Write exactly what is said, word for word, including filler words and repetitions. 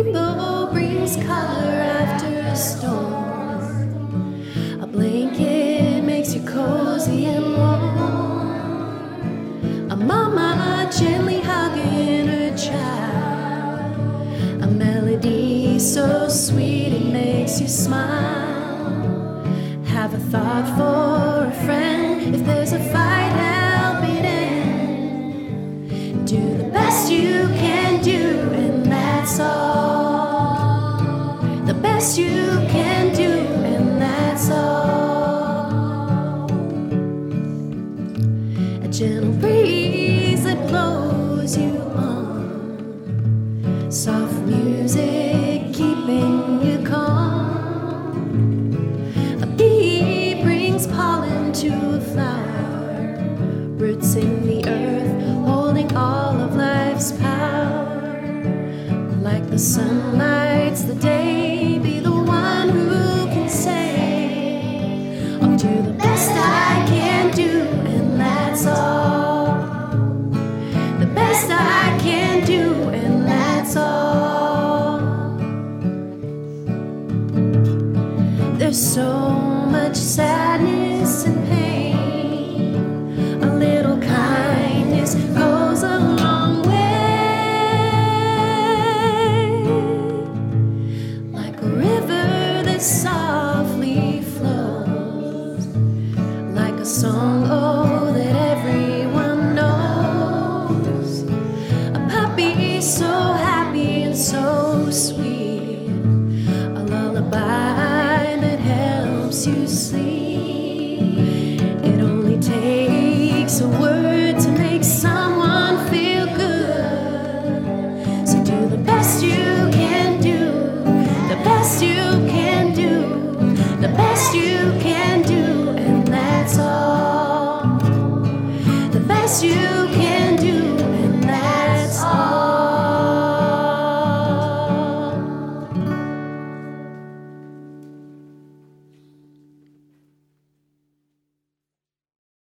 rainbow brings color after a storm. A blanket makes you cozy and warm. A mama gently hugging her child. A melody so sweet it makes you smile. Have a thought for a friend. If there's a fight, help it end. Do the best you can do, and that's all. The best you can do, and that's all. A gentle breeze that blows you on. Soft music keeping you calm. A bee brings pollen to a flower. Roots in the earth holding all of life's power. Like the sun lights the day, be the one who can say, I'll do the best I can do, and that's all. The best I can do, and that's all. There's so much sadness and pain. A little kindness goes a long way. Like a river that softly flows. Like a song, oh, that everyone knows. A puppy so happy and so sweet. A lullaby that helps you sleep. It only takes a word to make someone feel good. So do the best you can do, the best you can do, the best you can do, and that's all. The best you